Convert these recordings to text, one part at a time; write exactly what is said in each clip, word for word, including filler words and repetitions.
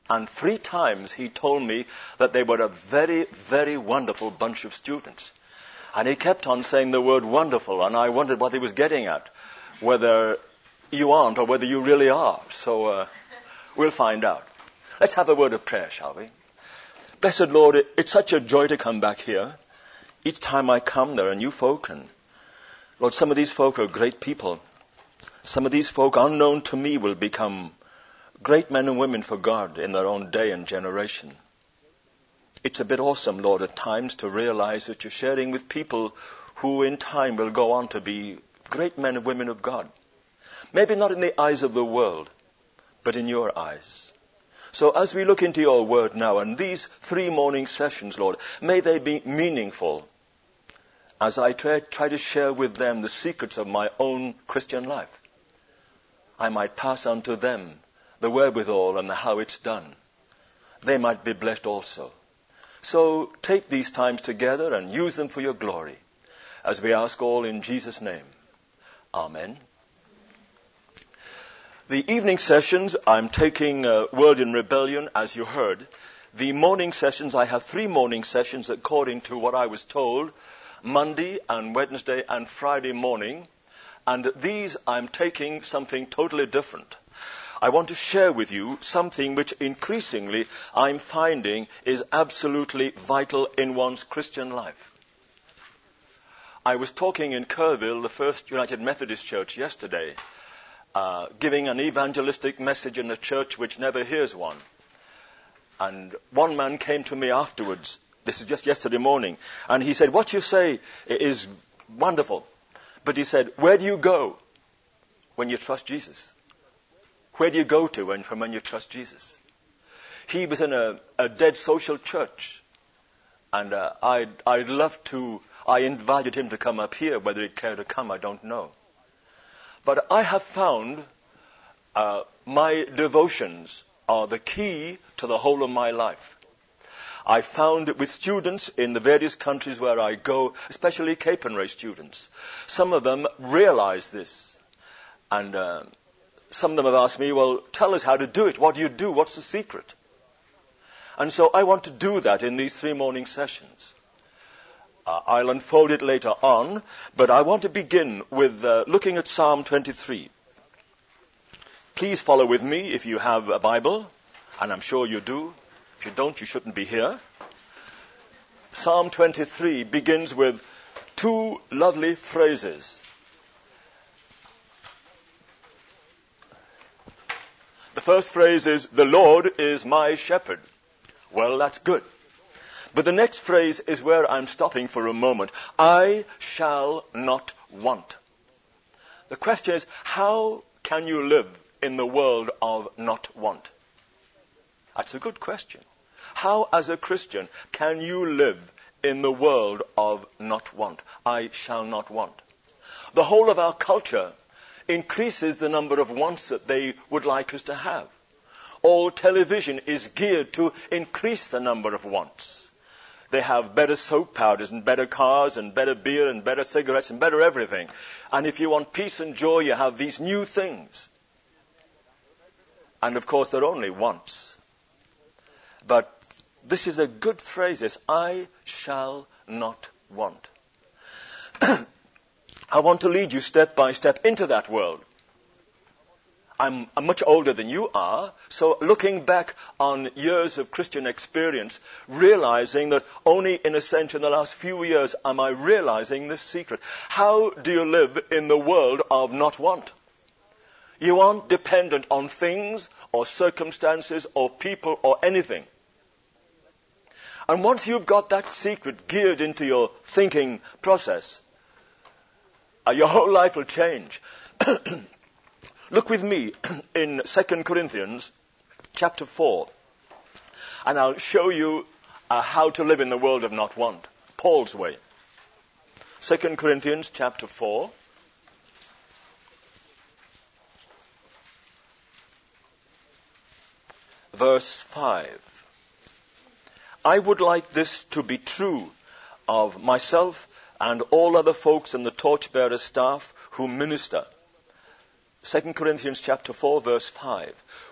And three times he told me that they were a very, very wonderful bunch of students. And he kept on saying the word wonderful, and I wondered what he was getting at, whether you aren't or whether you really are. So uh, we'll find out. Let's have a word of prayer, shall we? Blessed Lord, it, it's such a joy to come back here. Each time I come, there are new folk, and Lord, some of these folk are great people. Some of these folk, unknown to me, will become great men and women for God in their own day and generation. It's a bit awesome, Lord, at times to realize that you're sharing with people who in time will go on to be great men and women of God. Maybe not in the eyes of the world, but in your eyes. So as we look into your word now, and these three morning sessions, Lord, may they be meaningful as I try, try to share with them the secrets of my own Christian life. I might pass on to them the wherewithal and the how it's done. They might be blessed also. So take these times together and use them for your glory, as we ask all in Jesus' name. Amen. The evening sessions, I'm taking uh, Word in Rebellion, as you heard. The morning sessions, I have three morning sessions according to what I was told, Monday and Wednesday and Friday morning. And these I'm taking something totally different. I want to share with you something which increasingly I'm finding is absolutely vital in one's Christian life. I was talking in Kerrville, the First United Methodist Church, yesterday, uh, giving an evangelistic message in a church which never hears one. And one man came to me afterwards, this is just yesterday morning, and he said, what you say is wonderful. But he said, where do you go when you trust Jesus? Where do you go to when, from when you trust Jesus? He was in a, a dead social church. And uh, I'd, I'd love to, I invited him to come up here. Whether he'd care to come, I don't know. But I have found uh, my devotions are the key to the whole of my life. I found it with students in the various countries where I go, especially Capernwray students. Some of them realize this. And uh, some of them have asked me, well, tell us how to do it. What do you do? What's the secret? And so I want to do that in these three morning sessions. Uh, I'll unfold it later on, but I want to begin with uh, looking at Psalm twenty-three. Please follow with me if you have a Bible, and I'm sure you do. If you don't, you shouldn't be here. Psalm twenty-three begins with two lovely phrases. The first phrase is, the Lord is my shepherd. Well, that's good. But the next phrase is where I'm stopping for a moment. I shall not want. The question is, how can you live in the world of not want? That's a good question. How, as a Christian, can you live in the world of not want? I shall not want. The whole of our culture increases the number of wants that they would like us to have. All television is geared to increase the number of wants. They have better soap powders and better cars and better beer and better cigarettes and better everything. And if you want peace and joy, you have these new things. And of course, they're only wants. But this is a good phrase, this, I shall not want. I want to lead you step by step into that world. I'm, I'm much older than you are, so looking back on years of Christian experience, realizing that only in a sense in the last few years am I realizing this secret. How do you live in the world of not want? You aren't dependent on things or circumstances or people or anything. And once you've got that secret geared into your thinking process, uh, your whole life will change. Look with me in Second Corinthians chapter four, and I'll show you uh, how to live in the world of not want, Paul's way. Second Corinthians chapter four. Verse five. I would like this to be true of myself and all other folks in the torchbearer staff who minister. Second Corinthians chapter four, verse five.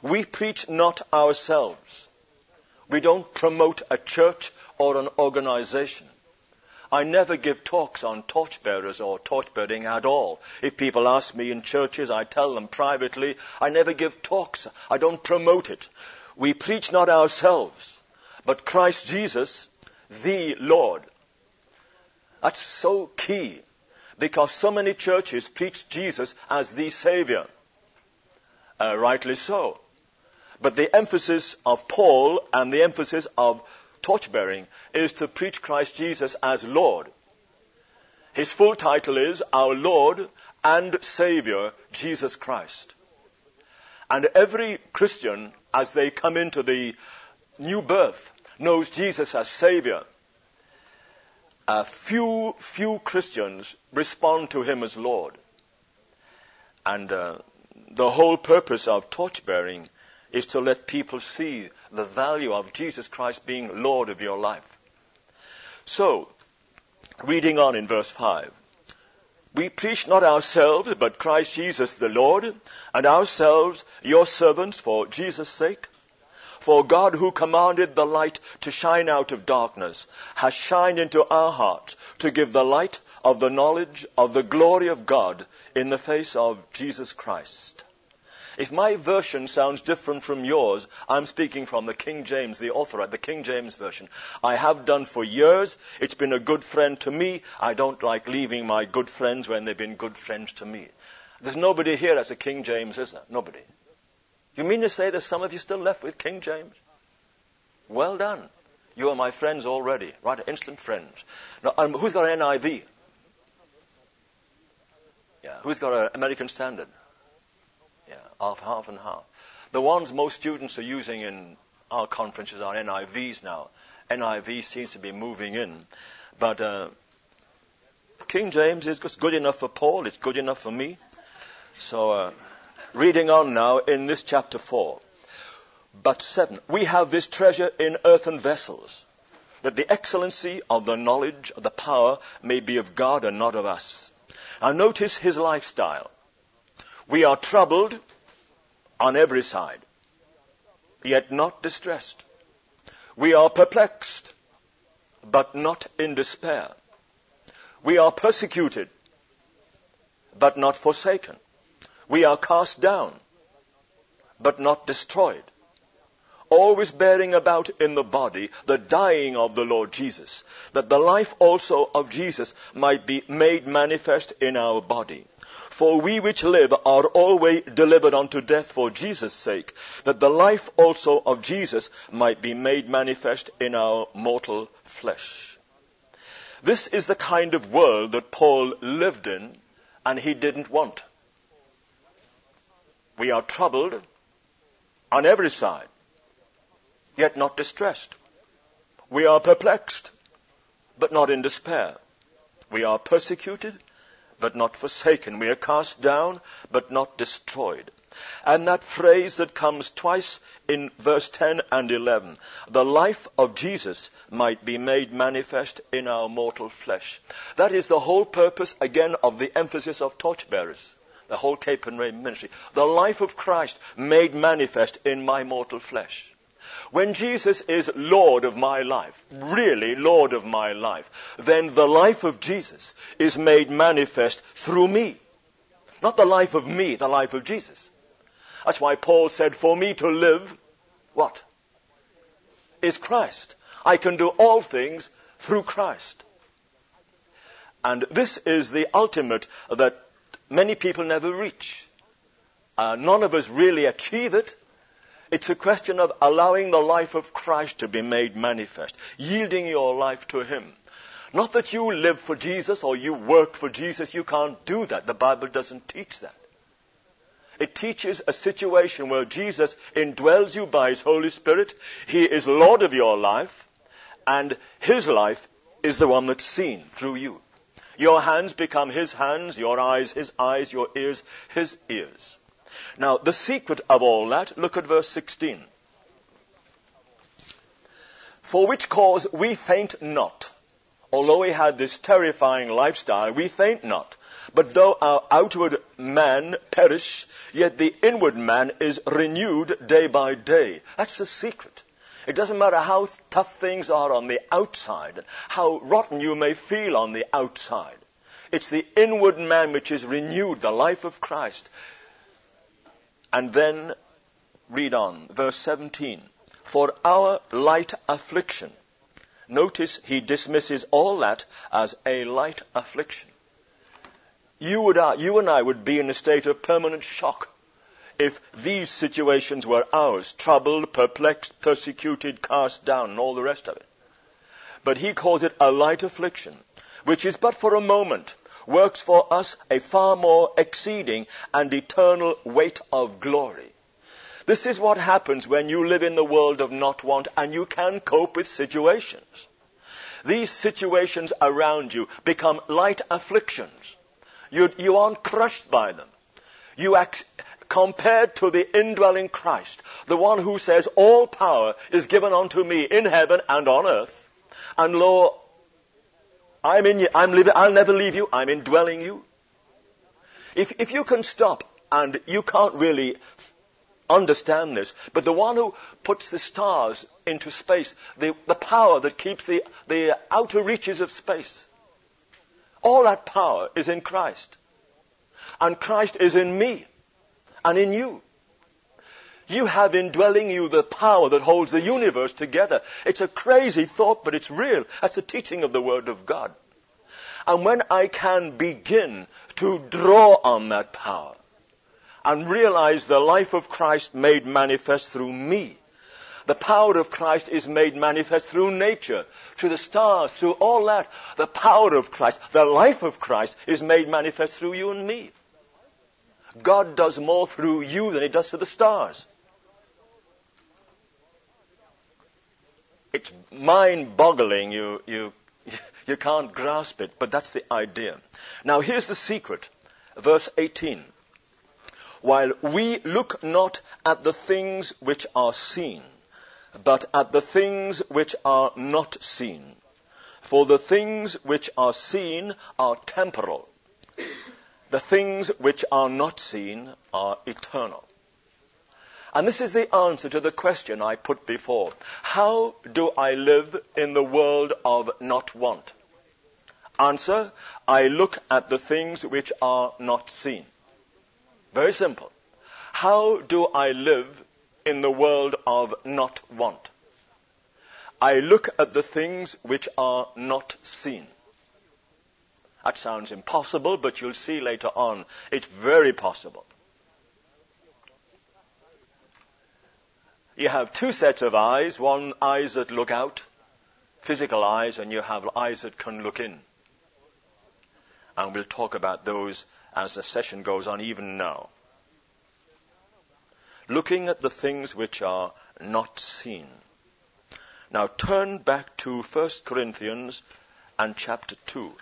We preach not ourselves. We don't promote a church or an organization. I never give talks on torchbearers or torchbearing at all. If people ask me in churches, I tell them privately, I never give talks. I don't promote it. We preach not ourselves, but Christ Jesus, the Lord. That's so key, because so many churches preach Jesus as the Savior. Uh, rightly so. But the emphasis of Paul and the emphasis of torchbearing is to preach Christ Jesus as Lord. His full title is Our Lord and Savior, Jesus Christ. And every Christian, as they come into the new birth, knows Jesus as Savior. Uh, few, few Christians respond to him as Lord. And uh, the whole purpose of torchbearing is to let people see the value of Jesus Christ being Lord of your life. So, reading on in verse five. We preach not ourselves, but Christ Jesus the Lord, and ourselves your servants for Jesus' sake. For God, who commanded the light to shine out of darkness, has shined into our hearts to give the light of the knowledge of the glory of God in the face of Jesus Christ. If my version sounds different from yours, I'm speaking from the King James, the author, the King James Version. I have done for years. It's been a good friend to me. I don't like leaving my good friends when they've been good friends to me. There's nobody here that's a King James, is there? Nobody. You mean to say there's some of you still left with King James? Well done. You are my friends already. Right, instant friends. Now, um, who's got an N I V? Yeah. Who's got an American Standard? Yeah, half, half and half. The ones most students are using in our conferences are N I Vs now. N I V seems to be moving in. But uh, King James is just good enough for Paul. It's good enough for me. So, uh, reading on now in this chapter four. But seven. We have this treasure in earthen vessels, that the excellency of the knowledge of the power may be of God and not of us. Now notice his lifestyle. We are troubled on every side, yet not distressed. We are perplexed, but not in despair. We are persecuted, but not forsaken. We are cast down, but not destroyed. Always bearing about in the body the dying of the Lord Jesus, that the life also of Jesus might be made manifest in our body. For we which live are always delivered unto death for Jesus' sake, that the life also of Jesus might be made manifest in our mortal flesh. This is the kind of world that Paul lived in, and he didn't want. We are troubled on every side, yet not distressed. We are perplexed, but not in despair. We are persecuted, but not forsaken. We are cast down, but not destroyed. And that phrase that comes twice in verse ten and eleven, the life of Jesus might be made manifest in our mortal flesh. That is the whole purpose, again, of the emphasis of torchbearers, the whole Cape and Rain ministry. The life of Christ made manifest in my mortal flesh. When Jesus is Lord of my life, really Lord of my life, then the life of Jesus is made manifest through me. Not the life of me, the life of Jesus. That's why Paul said, for me to live, what? Is Christ. I can do all things through Christ. And this is the ultimate that many people never reach. Uh, none of us really achieve it. It's a question of allowing the life of Christ to be made manifest, yielding your life to him. Not that you live for Jesus or you work for Jesus. You can't do that. The Bible doesn't teach that. It teaches a situation where Jesus indwells you by his Holy Spirit. He is Lord of your life, and his life is the one that's seen through you. Your hands become his hands, your eyes his eyes, your ears his ears. Now, the secret of all that, look at verse sixteen. For which cause we faint not. Although we had this terrifying lifestyle, we faint not. But though our outward man perish, yet the inward man is renewed day by day. That's the secret. It doesn't matter how tough things are on the outside, how rotten you may feel on the outside. It's the inward man which is renewed, the life of Christ. And then, read on, verse seventeen. For our light affliction. Notice he dismisses all that as a light affliction. You, would, uh, you and I would be in a state of permanent shock if these situations were ours, troubled, perplexed, persecuted, cast down, and all the rest of it. But he calls it a light affliction, which is but for a moment, works for us a far more exceeding and eternal weight of glory. This is what happens when you live in the world of not want and you can cope with situations. These situations around you become light afflictions. You, you aren't crushed by them. You act, compared to the indwelling Christ, the one who says, all power is given unto me in heaven and on earth. And lo, I'm in you, I'm living, I'll never leave you, I'm indwelling you. If, if you can stop, and you can't really understand this, but the one who puts the stars into space, the, the power that keeps the, the outer reaches of space, all that power is in Christ. And Christ is in me and in you. You have indwelling you the power that holds the universe together. It's a crazy thought, but it's real. That's the teaching of the Word of God. And when I can begin to draw on that power and realize the life of Christ made manifest through me, the power of Christ is made manifest through nature, through the stars, through all that. The power of Christ, the life of Christ is made manifest through you and me. God does more through you than he does for the stars. It's mind-boggling. You, you, you can't grasp it, but that's the idea. Now here's the secret. Verse eighteen. While we look not at the things which are seen, but at the things which are not seen. For the things which are seen are temporal. The things which are not seen are eternal. And this is the answer to the question I put before. How do I live in the world of not want? Answer, I look at the things which are not seen. Very simple. How do I live in the world of not want? I look at the things which are not seen. That sounds impossible, but you'll see later on, it's very possible. You have two sets of eyes, one eyes that look out, physical eyes, and you have eyes that can look in. And we'll talk about those as the session goes on, even now. Looking at the things which are not seen. Now turn back to First Corinthians and chapter two.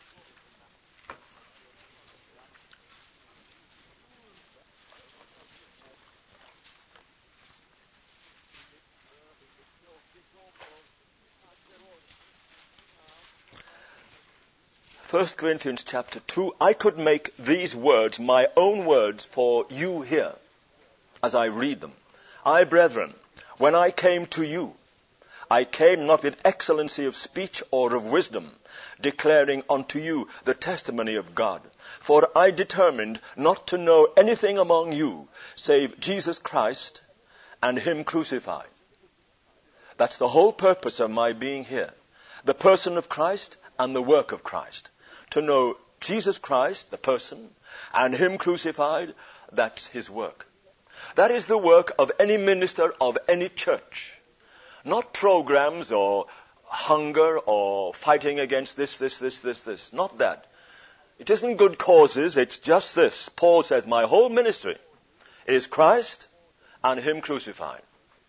First Corinthians chapter two, I could make these words my own words for you here as I read them. I, brethren, when I came to you, I came not with excellency of speech or of wisdom, declaring unto you the testimony of God. For I determined not to know anything among you save Jesus Christ and him crucified. That's the whole purpose of my being here. The person of Christ and the work of Christ. To know Jesus Christ, the person, and him crucified, that's his work. That is the work of any minister of any church. Not programs or hunger or fighting against this, this, this, this, this. Not that. It isn't good causes, it's just this. Paul says, my whole ministry is Christ and him crucified.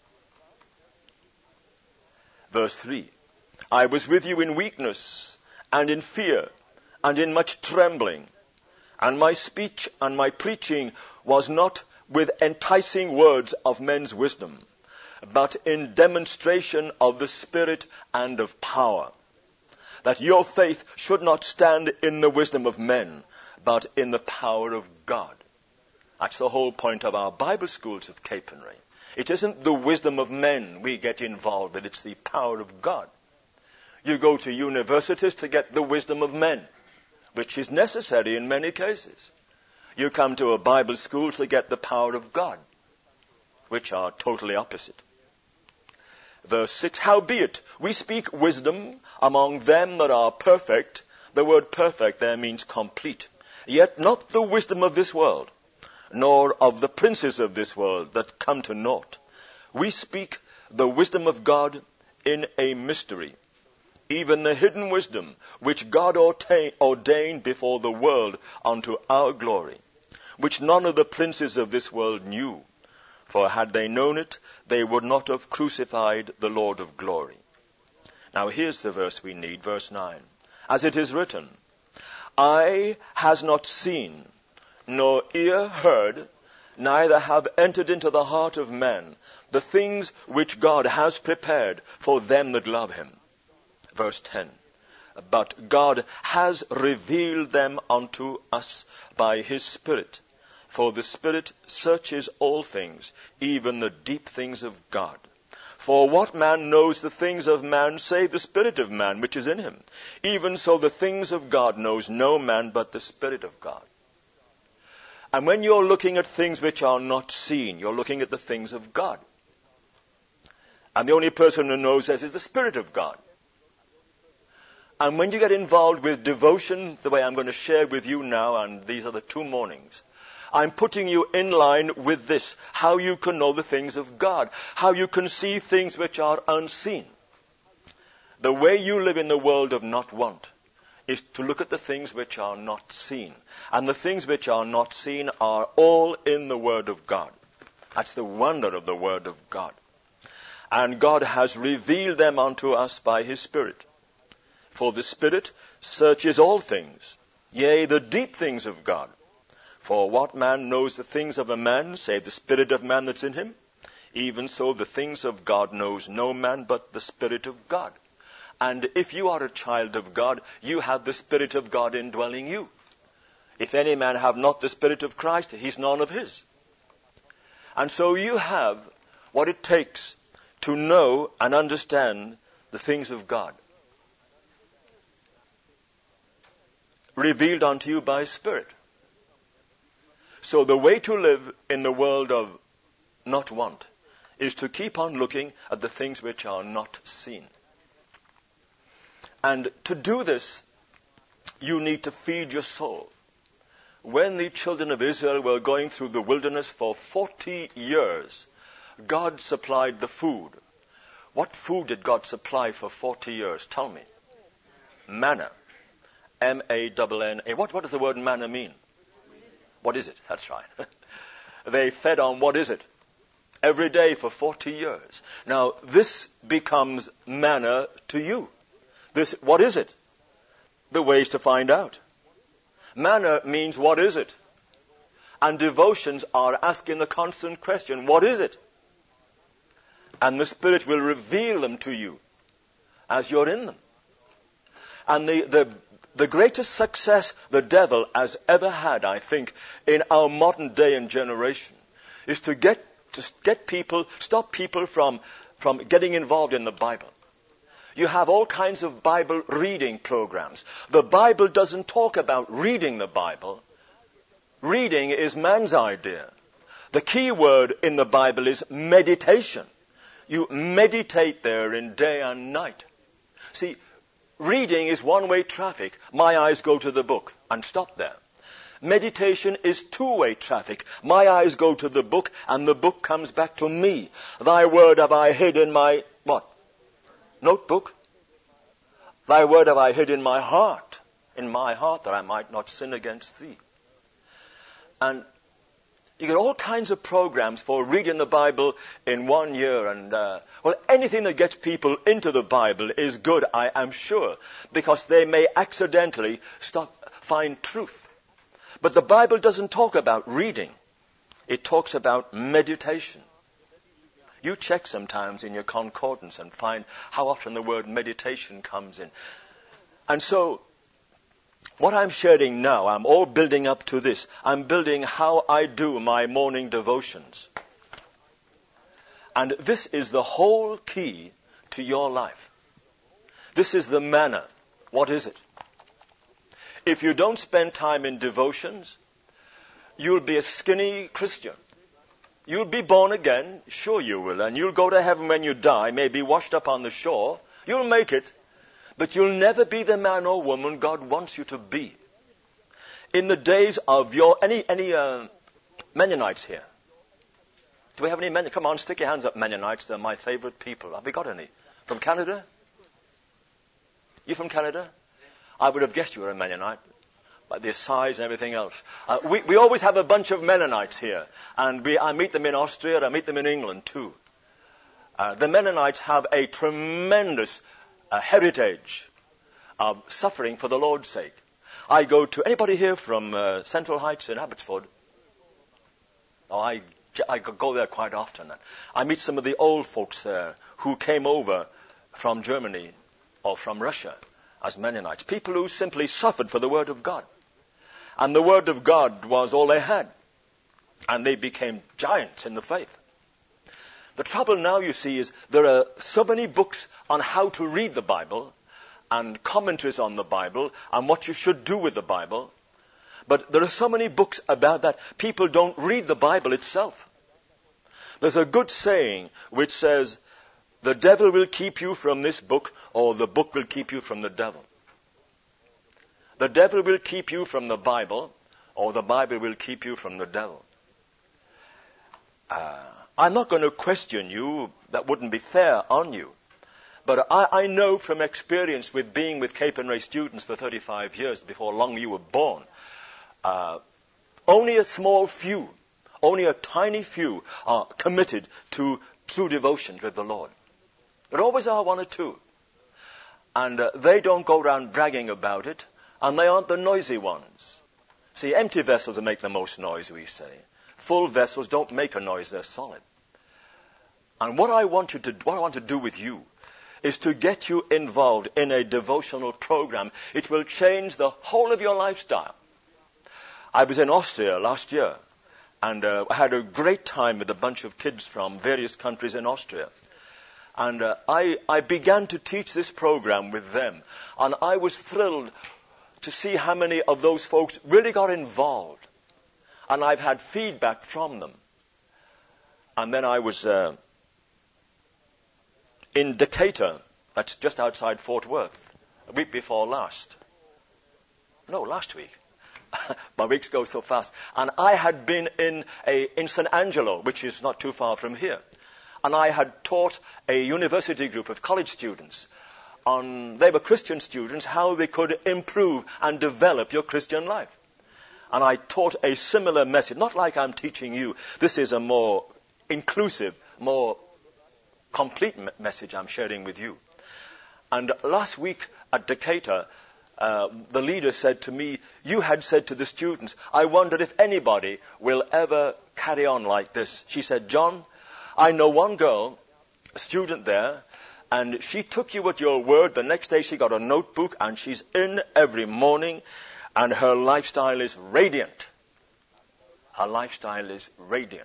Verse three. I was with you in weakness and in fear and in much trembling. And my speech and my preaching was not with enticing words of men's wisdom, but in demonstration of the Spirit and of power, that your faith should not stand in the wisdom of men, but in the power of God. That's the whole point of our Bible schools at Capernwray. It isn't the wisdom of men we get involved with, it's the power of God. You go to universities to get the wisdom of men, which is necessary in many cases. You come to a Bible school to get the power of God, which are totally opposite. Verse six, howbeit, we speak wisdom among them that are perfect. The word perfect there means complete. Yet not the wisdom of this world, nor of the princes of this world that come to naught. We speak the wisdom of God in a mystery, even the hidden wisdom which God ordained before the world unto our glory, which none of the princes of this world knew. For had they known it, they would not have crucified the Lord of glory. Now here's the verse we need, verse nine. As it is written, eye has not seen, nor ear heard, neither have entered into the heart of man the things which God has prepared for them that love him. Verse ten. But God has revealed them unto us by his Spirit. For the Spirit searches all things, even the deep things of God. For what man knows the things of man, save the Spirit of man which is in him? Even so the things of God knows no man but the Spirit of God. And when you're looking at things which are not seen, you're looking at the things of God. And the only person who knows that is the Spirit of God. And when you get involved with devotion, the way I'm going to share with you now, and these are the two mornings, I'm putting you in line with this, how you can know the things of God, how you can see things which are unseen. The way you live in the world of not want is to look at the things which are not seen. And the things which are not seen are all in the Word of God. That's the wonder of the Word of God. And God has revealed them unto us by his Spirit. For the Spirit searches all things, yea, the deep things of God. For what man knows the things of a man, save the spirit of man that's in him? Even so the things of God knows no man but the Spirit of God. And if you are a child of God, you have the Spirit of God indwelling you. If any man have not the Spirit of Christ, he's none of his. And so you have what it takes to know and understand the things of God, revealed unto you by Spirit. So the way to live in the world of not want is to keep on looking at the things which are not seen. And to do this, you need to feed your soul. When the children of Israel were going through the wilderness for forty years, God supplied the food. What food did God supply for forty years? Tell me. Manna. M A N N A. What, what does the word manna mean? What is it? That's right. They fed on what is it? Every day for forty years. Now, this becomes manna to you. This, what is it? The ways to find out. Manna means what is it? And devotions are asking the constant question, what is it? And the Spirit will reveal them to you as you're in them. And the, the, the greatest success the devil has ever had, I think, in our modern day and generation, is to get to get people, stop people from, from getting involved in the Bible. You have all kinds of Bible reading programs. The Bible doesn't talk about reading the Bible. Reading is man's idea. The key word in the Bible is meditation. You meditate there in day and night. See, reading is one-way traffic. My eyes go to the book and stop there. Meditation is two-way traffic. My eyes go to the book and the book comes back to me. Thy word have I hid in my, what? Notebook. Thy word have I hid in my heart, in my heart, that I might not sin against thee. And you get all kinds of programs for reading the Bible in one year. And, uh, well, anything that gets people into the Bible is good, I am sure, because they may accidentally stop, find truth. But the Bible doesn't talk about reading. It talks about meditation. You check sometimes in your concordance and find how often the word meditation comes in. And so, what I'm sharing now, I'm all building up to this. I'm building how I do my morning devotions. And this is the whole key to your life. This is the manna. What is it? If you don't spend time in devotions, you'll be a skinny Christian. You'll be born again, sure you will, and you'll go to heaven when you die, maybe washed up on the shore. You'll make it, but you'll never be the man or woman God wants you to be. In the days of your, any, any uh, Mennonites here? Do we have any Mennonites? Come on, stick your hands up, Mennonites. They're my favorite people. Have we got any? From Canada? You from Canada? I would have guessed you were a Mennonite, by their size and everything else. Uh, we, we always have a bunch of Mennonites here, and we, I meet them in Austria, I meet them in England too. Uh, the Mennonites have a tremendous uh, heritage of suffering for the Lord's sake. I go to, anybody here from uh, Central Heights in Abbotsford? Oh, I, I go there quite often. I meet some of the old folks there who came over from Germany or from Russia as Mennonites. People who simply suffered for the Word of God. And the Word of God was all they had. And they became giants in the faith. The trouble now, you see, is there are so many books on how to read the Bible and commentaries on the Bible and what you should do with the Bible. But there are so many books about that. People don't read the Bible itself. There's a good saying which says, the devil will keep you from this book, or the book will keep you from the devil. The devil will keep you from the Bible, or the Bible will keep you from the devil. Uh, I'm not going to question you. That wouldn't be fair on you. But I, I know from experience with being with Cape and Ray students for thirty-five years, before long you were born, uh, only a small few, only a tiny few are committed to true devotion with the Lord. There always are one or two. And uh, they don't go around bragging about it, and they aren't the noisy ones. See, empty vessels make the most noise, we say. Full vessels don't make a noise, they're solid. And what I want you to, what I want to do with you is to get you involved in a devotional program. It will change the whole of your lifestyle. I was in Austria last year, and uh, I had a great time with a bunch of kids from various countries in Austria. And uh, I, I began to teach this program with them. And I was thrilled to see how many of those folks really got involved. And I've had feedback from them. And then I was uh, in Decatur, that's just outside Fort Worth, a week before last. No, last week. My weeks go so fast. And I had been in, a, in San Angelo, which is not too far from here. And I had taught a university group of college students on, they were Christian students, how they could improve and develop your Christian life. And I taught a similar message, not like I'm teaching you. This is a more inclusive, more complete me- message I'm sharing with you. And last week at Decatur, uh, the leader said to me, you had said to the students, I wondered if anybody will ever carry on like this. She said, John, I know one girl, a student there, and she took you at your word. The next day she got a notebook and she's in every morning, and her lifestyle is radiant. Her lifestyle is radiant.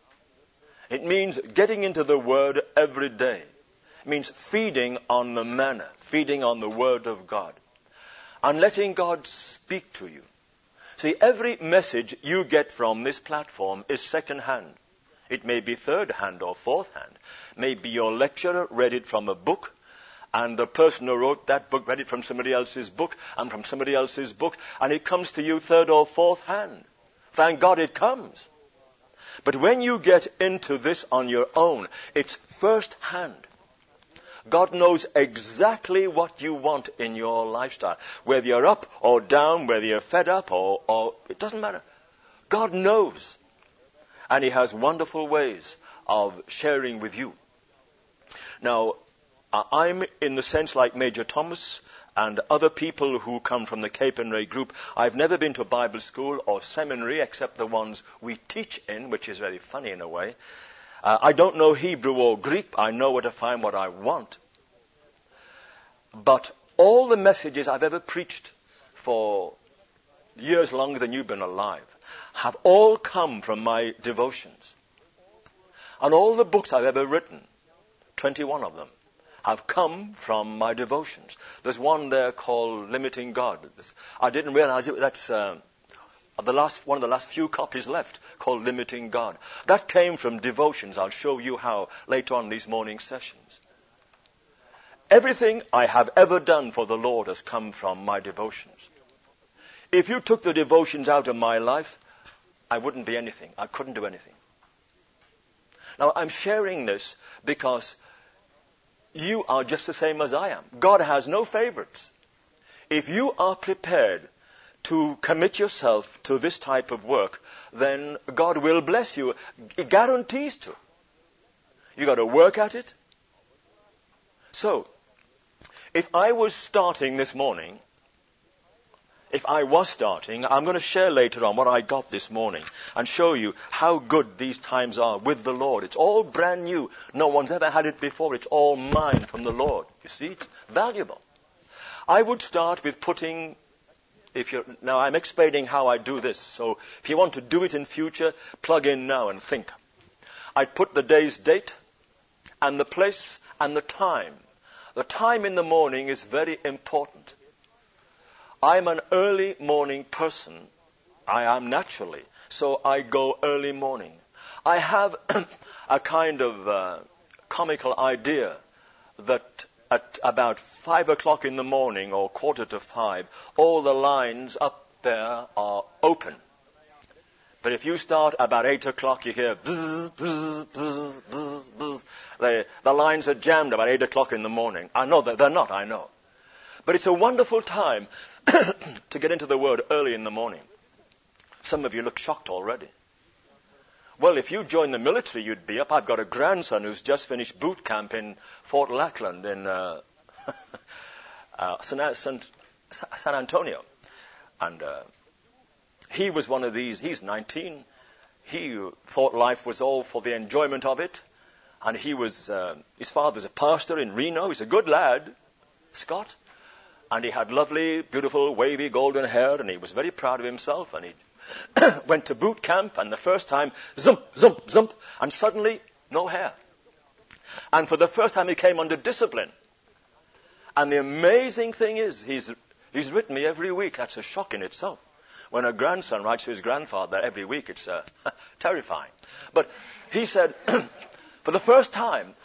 It means getting into the word every day. It means feeding on the manna, feeding on the word of God, and letting God speak to you. See, every message you get from this platform is second hand. It may be third hand or fourth hand. Maybe your lecturer read it from a book, and the person who wrote that book read it from somebody else's book, and from somebody else's book, and it comes to you third or fourth hand. Thank God it comes. But when you get into this on your own, it's first hand. God knows exactly what you want in your lifestyle. Whether you're up or down, whether you're fed up or, or it doesn't matter. God knows. And he has wonderful ways of sharing with you. Now, I'm in the sense like Major Thomas and other people who come from the Cape and Ray group. I've never been to a Bible school or seminary except the ones we teach in, which is very funny in a way. Uh, I don't know Hebrew or Greek. I know where to find what I want. But all the messages I've ever preached for years longer than you've been alive have all come from my devotions. And all the books I've ever written, twenty-one of them, have come from my devotions. There's one there called Limiting God. I didn't realize it. That's uh, the last one of the last few copies left, called Limiting God. That came from devotions. I'll show you how later on in these morning sessions. Everything I have ever done for the Lord has come from my devotions. If you took the devotions out of my life, I wouldn't be anything. I couldn't do anything. Now, I'm sharing this because you are just the same as I am. God has no favorites. If you are prepared to commit yourself to this type of work, then God will bless you. It guarantees to. You got to work at it. So, if I was starting this morning, if I was starting, I'm going to share later on what I got this morning and show you how good these times are with the Lord. It's all brand new. No one's ever had it before. It's all mine from the Lord. You see, it's valuable. I would start with putting, if you're, now I'm explaining how I do this. So if you want to do it in future, plug in now and think. I'd put the day's date and the place and the time. The time in the morning is very important. I'm an early morning person. I am naturally. So I go early morning. I have a kind of uh, comical idea that at about five o'clock in the morning or quarter to five, all the lines up there are open. But if you start about eight o'clock, you hear bzz, bzz, bzz, bzz, bzz. They, the lines are jammed about eight o'clock in the morning. I know that they're not, I know. But it's a wonderful time to get into the Word early in the morning. Some of you look shocked already. Well, if you joined the military, you'd be up. I've got a grandson who's just finished boot camp in Fort Lackland in uh, uh, San, San, San Antonio. And uh, he was one of these. He's nineteen. He thought life was all for the enjoyment of it. And he was, uh, his father's a pastor in Reno. He's a good lad, Scott. And he had lovely, beautiful, wavy, golden hair, and he was very proud of himself. And he went to boot camp, and the first time, zump, zump, zump, and suddenly, no hair. And for the first time, he came under discipline. And the amazing thing is, he's he's written me every week. That's a shock in itself. When a grandson writes to his grandfather every week, it's uh, terrifying. But he said, for the first time,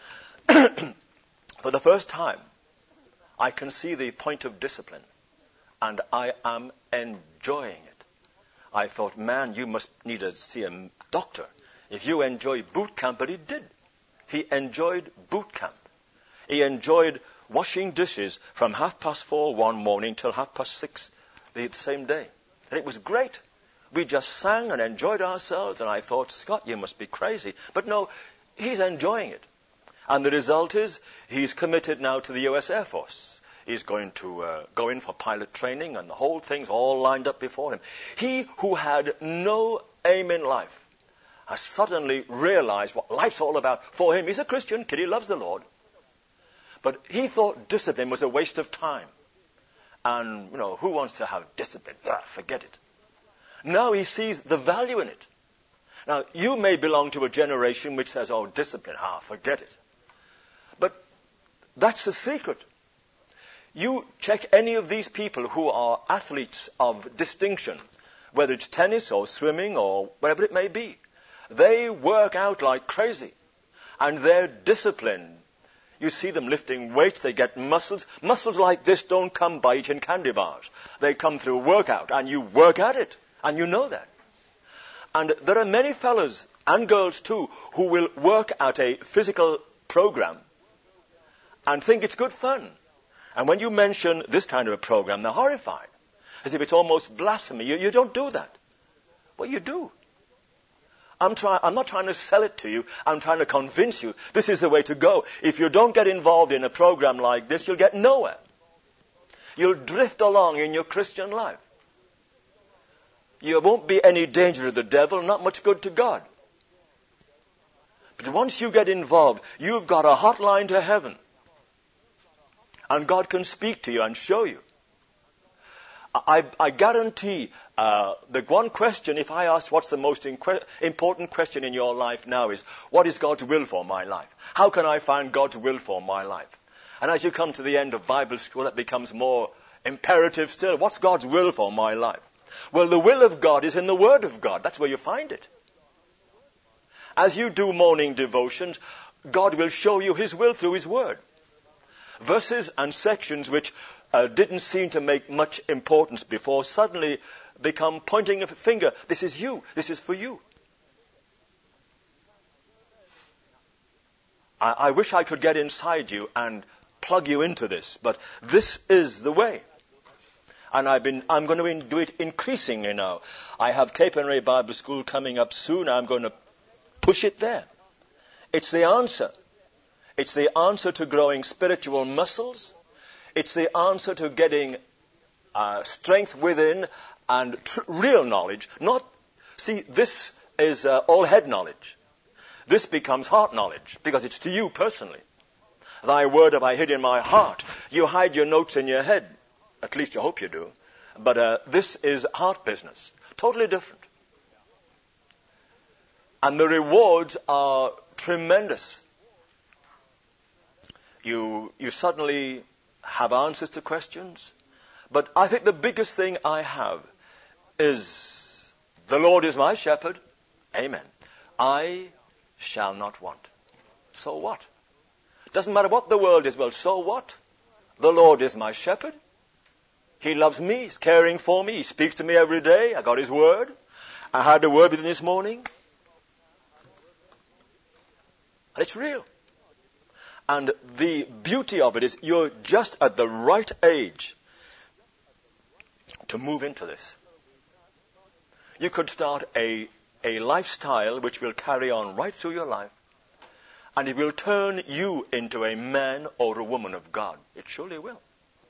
for the first time, I can see the point of discipline, and I am enjoying it. I thought, man, you must need to see a doctor if you enjoy boot camp. But he did. He enjoyed boot camp. He enjoyed washing dishes from half past four one morning till half past six the same day. And it was great. We just sang and enjoyed ourselves, and I thought, Scott, you must be crazy. But no, he's enjoying it. And the result is, he's committed now to the U S Air Force. He's going to uh, go in for pilot training, and the whole thing's all lined up before him. He who had no aim in life has suddenly realized what life's all about. For him, he's a Christian kid, he loves the Lord. But he thought discipline was a waste of time. And, you know, who wants to have discipline? Ah, forget it. Now he sees the value in it. Now, you may belong to a generation which says, oh, discipline, ah, forget it. But that's the secret. You check any of these people who are athletes of distinction, whether it's tennis or swimming or whatever it may be. They work out like crazy. And they're disciplined. You see them lifting weights, they get muscles. Muscles like this don't come by eating candy bars. They come through workout, and you work at it. And you know that. And there are many fellas and girls too who will work at a physical program and think it's good fun. And when you mention this kind of a program, they're horrified. As if it's almost blasphemy. You, you don't do that. Well, you do. I'm, try, I'm not trying to sell it to you. I'm trying to convince you this is the way to go. If you don't get involved in a program like this, you'll get nowhere. You'll drift along in your Christian life. You won't be any danger to the devil, not much good to God. But once you get involved, you've got a hotline to heaven. And God can speak to you and show you. I, I guarantee uh, the one question, if I ask what's the most inque- important question in your life now is, what is God's will for my life? How can I find God's will for my life? And as you come to the end of Bible school, that becomes more imperative still. What's God's will for my life? Well, the will of God is in the Word of God. That's where you find it. As you do morning devotions, God will show you His will through His Word. Verses and sections which uh, didn't seem to make much importance before suddenly become pointing a finger. This is you. This is for you. I, I wish I could get inside you and plug you into this, but this is the way. And I've been, I'm going to do it increasingly now. I have Cape and Ray Bible School coming up soon. I'm going to push it there. It's the answer. It's the answer to growing spiritual muscles. It's the answer to getting uh, strength within and tr- real knowledge. Not, see, this is uh, all head knowledge. This becomes heart knowledge because it's to you personally. Thy word have I hid in my heart. You hide your notes in your head. At least you hope you do. But uh, this is heart business. Totally different. And the rewards are tremendous. You, you suddenly have answers to questions. But I think the biggest thing I have is, the Lord is my shepherd. Amen. I shall not want. So what? Doesn't matter what the world is. Well, so what? The Lord is my shepherd. He loves me. He's caring for me. He speaks to me every day. I got His word. I had a word with Him this morning. And it's real. And the beauty of it is you're just at the right age to move into this. You could start a, a lifestyle which will carry on right through your life. And it will turn you into a man or a woman of God. It surely will.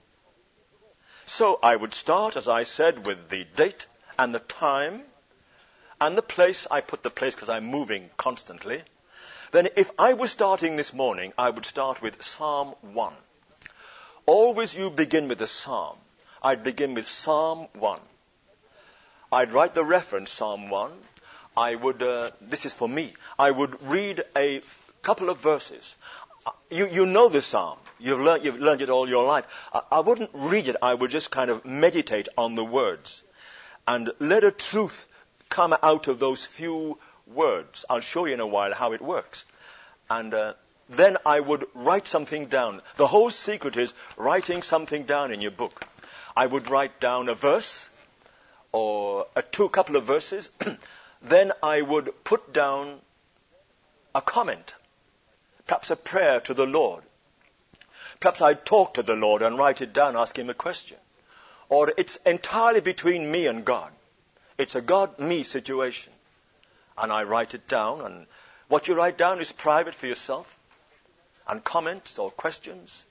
So I would start, as I said, with the date and the time and the place. I put the place because I'm moving constantly. Then if I was starting this morning, I would start with Psalm one. Always you begin with a psalm. I'd begin with Psalm one. I'd write the reference, Psalm one. I would, uh, this is for me, I would read a couple of verses. You, you know the psalm. You've learned, you've learned it all your life. I, I wouldn't read it. I would just kind of meditate on the words and let a truth come out of those few words. I'll show you in a while how it works. And uh, then I would write something down. The whole secret is writing something down in your book. I would write down a verse or a two couple of verses. Then I would put down a comment. Perhaps a prayer to the Lord. Perhaps I'd talk to the Lord and write it down, ask Him a question. Or it's entirely between me and God. It's a God-me situation. And I write it down. And what you write down is private for yourself. And comments or questions.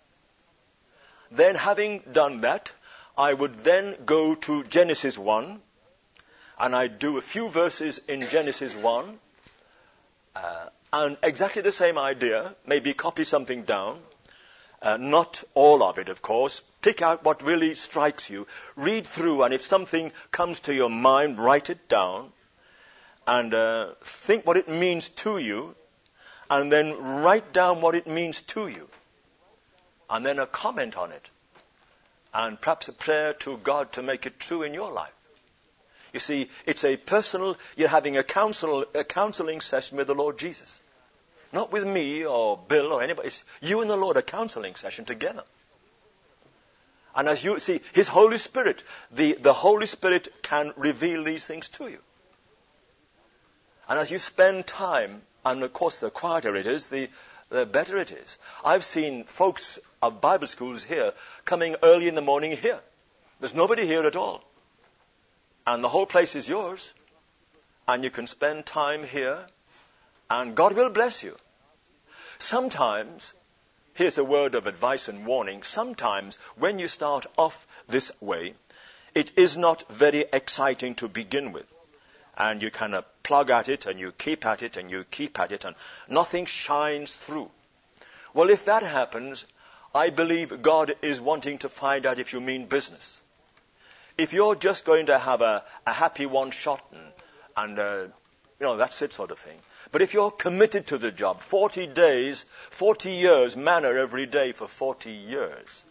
Then having done that, I would then go to Genesis one. And I'd do a few verses in Genesis one. Uh, And exactly the same idea, maybe copy something down, uh, not all of it, of course. Pick out what really strikes you. Read through, and if something comes to your mind, write it down, and uh, think what it means to you, and then write down what it means to you, and then a comment on it, and perhaps a prayer to God to make it true in your life. You see, it's a personal, you're having a counsel, a counseling session with the Lord Jesus. Not with me or Bill or anybody. It's you and the Lord, a counseling session together. And as you see, His Holy Spirit, the, the Holy Spirit can reveal these things to you. And as you spend time, and of course the quieter it is, the, the better it is. I've seen folks of Bible schools here coming early in the morning here. There's nobody here at all. And the whole place is yours. And you can spend time here. And God will bless you. Sometimes, here's a word of advice and warning. Sometimes, when you start off this way, it is not very exciting to begin with. And you kind of plug at it, and you keep at it, and you keep at it, and nothing shines through. Well, if that happens, I believe God is wanting to find out if you mean business. If you're just going to have a, a happy one shot and, and uh, you know, that's it sort of thing. But if you're committed to the job, forty days, forty years, manna every day for forty years.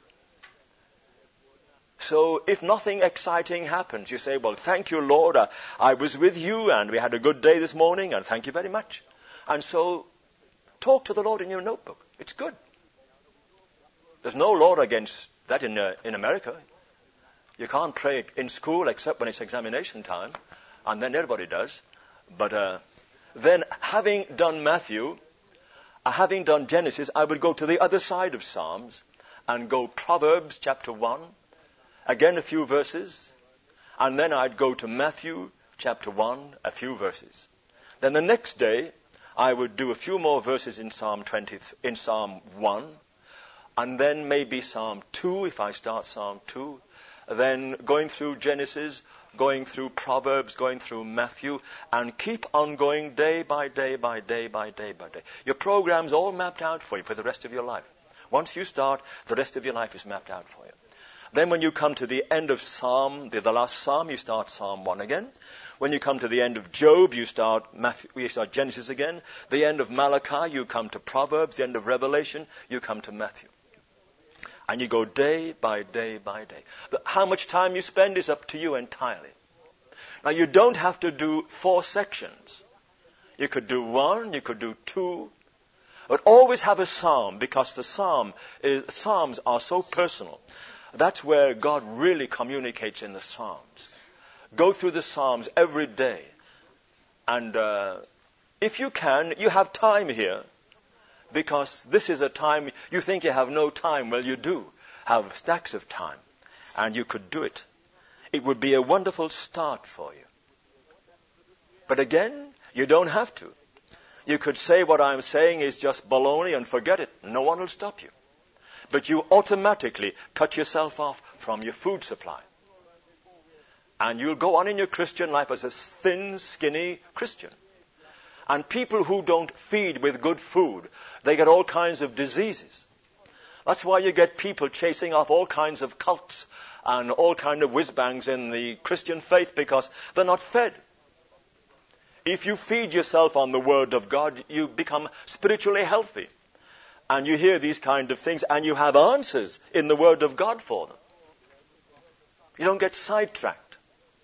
So if nothing exciting happens, you say, well, thank you, Lord. I, I was with you and we had a good day this morning and thank you very much. And so talk to the Lord in your notebook. It's good. There's no law against that in uh, in America. You can't pray in school except when it's examination time, and then everybody does. But uh, then having done Matthew, uh, having done Genesis, I would go to the other side of Psalms and go Proverbs chapter one, again a few verses, and then I'd go to Matthew chapter one, a few verses. Then the next day, I would do a few more verses in Psalm twenty, in Psalm one, and then maybe Psalm two, if I start Psalm two, then going through Genesis, going through Proverbs, going through Matthew, and keep on going day by day by day by day by day. Your program's all mapped out for you for the rest of your life. Once you start, the rest of your life is mapped out for you. Then when you come to the end of Psalm, the, the last Psalm, you start Psalm one again. When you come to the end of Job, you start Matthew, you start Genesis again. The end of Malachi, you come to Proverbs. The end of Revelation, you come to Matthew. And you go day by day by day. But how much time you spend is up to you entirely. Now, you don't have to do four sections. You could do one, you could do two. But always have a psalm, because the psalm is, psalms are so personal. That's where God really communicates in the psalms. Go through the psalms every day. And uh, if you can, you have time here. Because this is a time, you think you have no time. Well, you do have stacks of time. And you could do it. It would be a wonderful start for you. But again, you don't have to. You could say what I'm saying is just baloney and forget it. No one will stop you. But you automatically cut yourself off from your food supply. And you'll go on in your Christian life as a thin, skinny Christian. And people who don't feed with good food, they get all kinds of diseases. That's why you get people chasing off all kinds of cults and all kinds of whiz-bangs in the Christian faith, because they're not fed. If you feed yourself on the Word of God, you become spiritually healthy. And you hear these kind of things, and you have answers in the Word of God for them. You don't get sidetracked.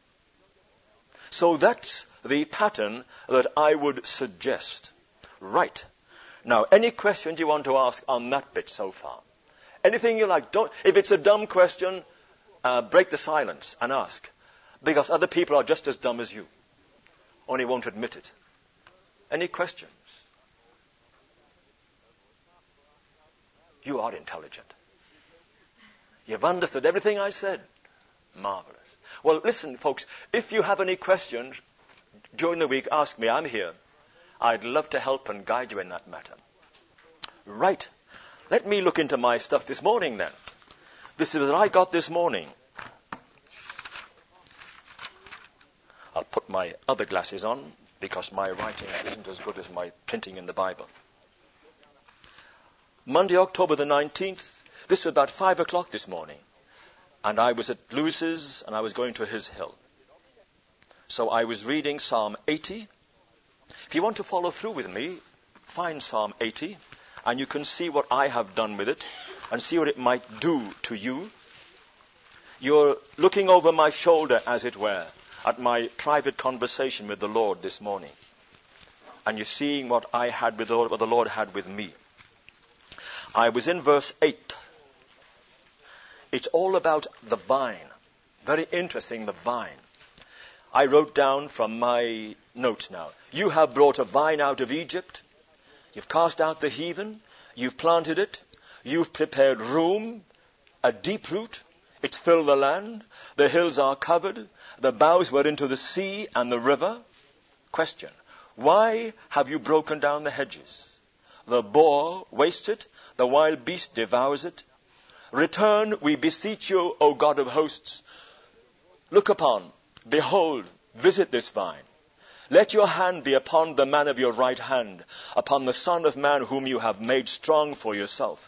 So that's the pattern that I would suggest. Right. Now, any questions you want to ask on that bit so far? Anything you like. Don't. If it's a dumb question, uh, break the silence and ask. Because other people are just as dumb as you. Only won't admit it. Any questions? You are intelligent. You've understood everything I said. Marvelous. Well, listen, folks, if you have any questions during the week, ask me. I'm here. I'd love to help and guide you in that matter. Right. Let me look into my stuff this morning then. This is what I got this morning. I'll put my other glasses on because my writing isn't as good as my printing in the Bible. Monday, October the nineteenth. This was about five o'clock this morning. And I was at Lewis's and I was going to his hill. So I was reading Psalm eighty. If you want to follow through with me, find Psalm eighty, and you can see what I have done with it, and see what it might do to you. You're looking over my shoulder, as it were, at my private conversation with the Lord this morning. And you're seeing what I had with the Lord, what the Lord had with me. I was in verse eight. It's all about the vine. Very interesting, the vine. I wrote down from my notes now. You have brought a vine out of Egypt. You've cast out the heathen. You've planted it. You've prepared room, a deep root. It's filled the land. The hills are covered. The boughs were into the sea and the river. Question. Why have you broken down the hedges? The boar wastes it. The wild beast devours it. Return, we beseech you, O God of hosts. Look upon, behold, visit this vine. Let your hand be upon the man of your right hand, upon the Son of Man whom you have made strong for yourself.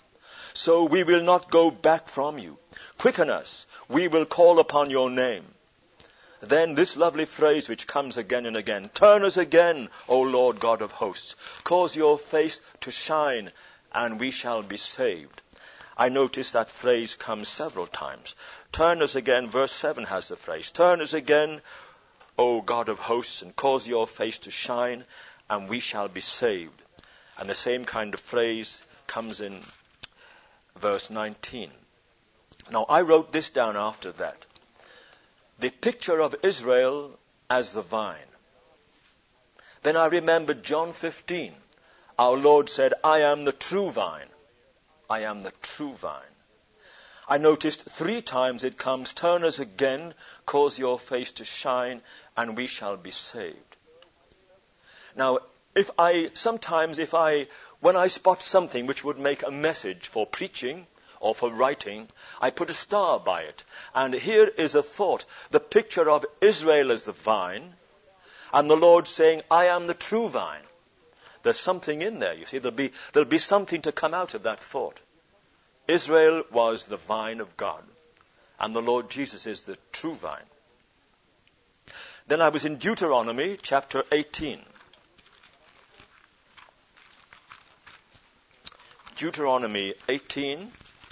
So we will not go back from you. Quicken us. We will call upon your name. Then this lovely phrase which comes again and again. Turn us again, O Lord God of hosts. Cause your face to shine, and we shall be saved. I notice that phrase comes several times. Turn us again, verse seven has the phrase. Turn us again, O God of hosts, and cause your face to shine, and we shall be saved. And the same kind of phrase comes in verse nineteen. Now, I wrote this down after that. The picture of Israel as the vine. Then I remembered John fifteen. Our Lord said, I am the true vine. I am the true vine. I noticed three times it comes, turn us again, cause your face to shine, and we shall be saved. Now, if I, sometimes if I, when I spot something which would make a message for preaching or for writing, I put a star by it. And here is a thought, the picture of Israel as the vine, and the Lord saying, I am the true vine. There's something in there, you see. There'll be, there'll be something to come out of that thought. Israel was the vine of God, and the Lord Jesus is the true vine. Then I was in Deuteronomy chapter eighteen. Deuteronomy eighteen.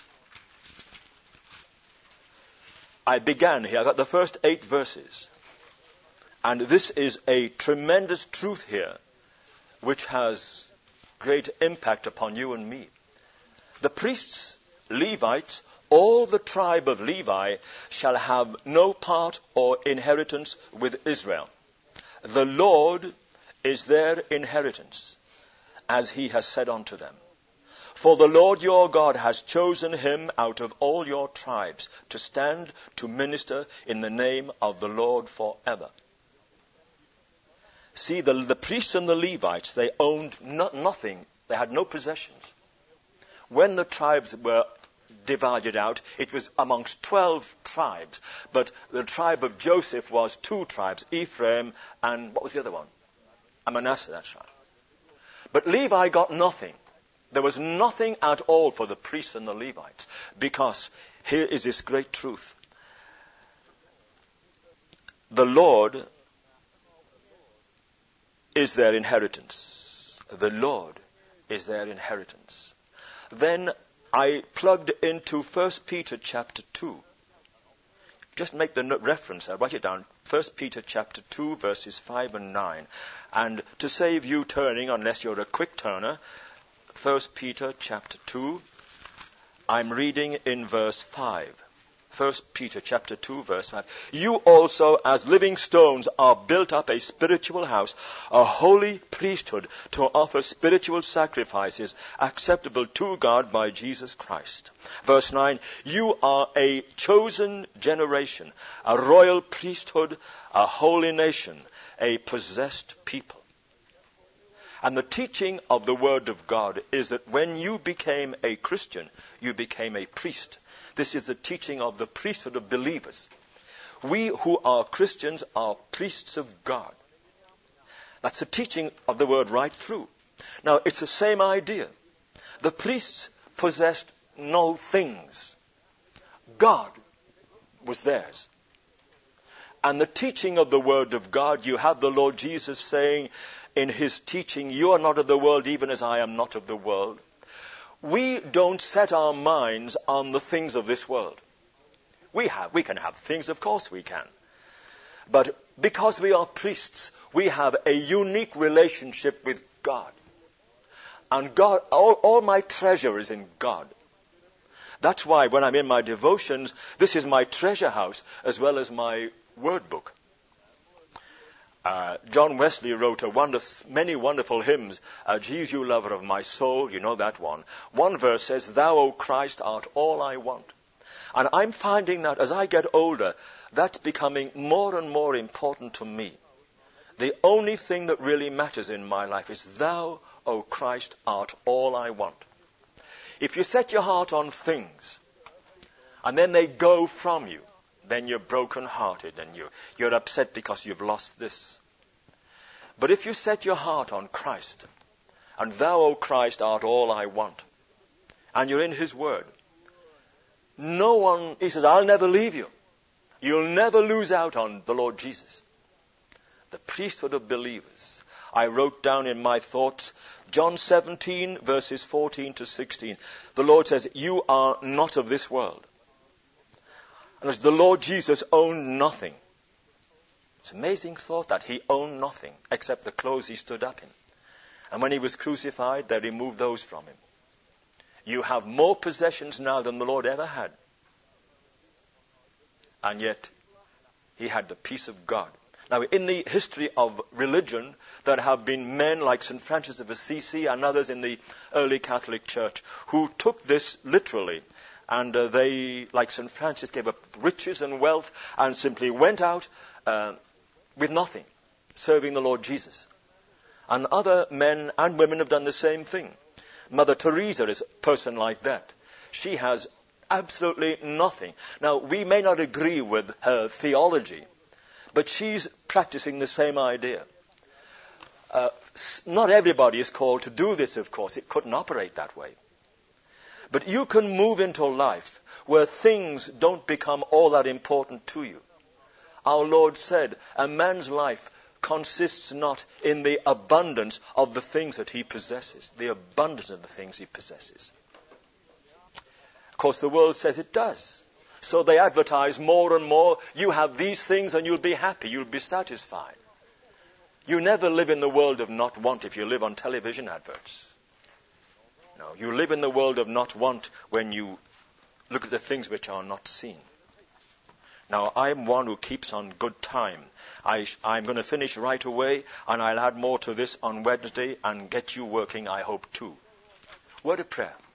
I began here. I got the first eight verses. And this is a tremendous truth here, which has great impact upon you and me. The priests, Levites, all the tribe of Levi shall have no part or inheritance with Israel. The Lord is their inheritance, as he has said unto them. For the Lord your God has chosen him out of all your tribes to stand to minister in the name of the Lord forever. See, the, the priests and the Levites, they owned no, nothing. They had no possessions. When the tribes were divided out, it was amongst twelve tribes. But the tribe of Joseph was two tribes, Ephraim and what was the other one? And Manasseh, that's right. But Levi got nothing. There was nothing at all for the priests and the Levites, because here is this great truth. The Lord is their inheritance. The Lord is their inheritance. Then I plugged into First Peter chapter two. Just make the reference, I write it down. First Peter chapter two, verses five and nine. And to save you turning, unless you're a quick turner, First Peter chapter two, I'm reading in verse five. First Peter chapter two, verse five. You also, as living stones, are built up a spiritual house, a holy priesthood, to offer spiritual sacrifices acceptable to God by Jesus Christ. Verse nine. You are a chosen generation, a royal priesthood, a holy nation, a possessed people. And the teaching of the Word of God is that when you became a Christian, you became a priest. This is the teaching of the priesthood of believers. We who are Christians are priests of God. That's the teaching of the Word right through. Now, it's the same idea. The priests possessed no things. God was theirs. And the teaching of the Word of God, you have the Lord Jesus saying in his teaching, you are not of the world even as I am not of the world. We don't set our minds on the things of this world. We have, we can have things, of course we can. But because we are priests, we have a unique relationship with God. And God, all, all my treasure is in God. That's why when I'm in my devotions, this is my treasure house as well as my word book. Uh, John Wesley wrote a wonder, many wonderful hymns. Uh, Jesus, you lover of my soul, you know that one. One verse says, Thou, O Christ, art all I want. And I'm finding that as I get older, that's becoming more and more important to me. The only thing that really matters in my life is, Thou, O Christ, art all I want. If you set your heart on things, and then they go from you, then you're broken-hearted and you, you're upset because you've lost this. But if you set your heart on Christ, and Thou, O Christ, art all I want, and you're in his word, no one, he says, I'll never leave you. You'll never lose out on the Lord Jesus. The priesthood of believers. I wrote down in my thoughts, John seventeen, verses fourteen to sixteen. The Lord says, you are not of this world. And as the Lord Jesus owned nothing. It's an amazing thought that he owned nothing except the clothes he stood up in. And when he was crucified, they removed those from him. You have more possessions now than the Lord ever had. And yet, he had the peace of God. Now, in the history of religion, there have been men like Saint Francis of Assisi and others in the early Catholic Church who took this literally. And uh, they, like Saint Francis, gave up riches and wealth and simply went out uh, with nothing, serving the Lord Jesus. And other men and women have done the same thing. Mother Teresa is a person like that. She has absolutely nothing. Now, we may not agree with her theology, but she's practicing the same idea. Uh, not everybody is called to do this, of course. It couldn't operate that way. But you can move into life where things don't become all that important to you. Our Lord said, a man's life consists not in the abundance of the things that he possesses, the abundance of the things he possesses. Of course, the world says it does. So they advertise more and more, you have these things and you'll be happy, you'll be satisfied. You never live in the world of not want if you live on television adverts. No, you live in the world of not want when you look at the things which are not seen. Now, I'm one who keeps on good time. I, I'm going to finish right away, and I'll add more to this on Wednesday and get you working, I hope, too. Word of prayer.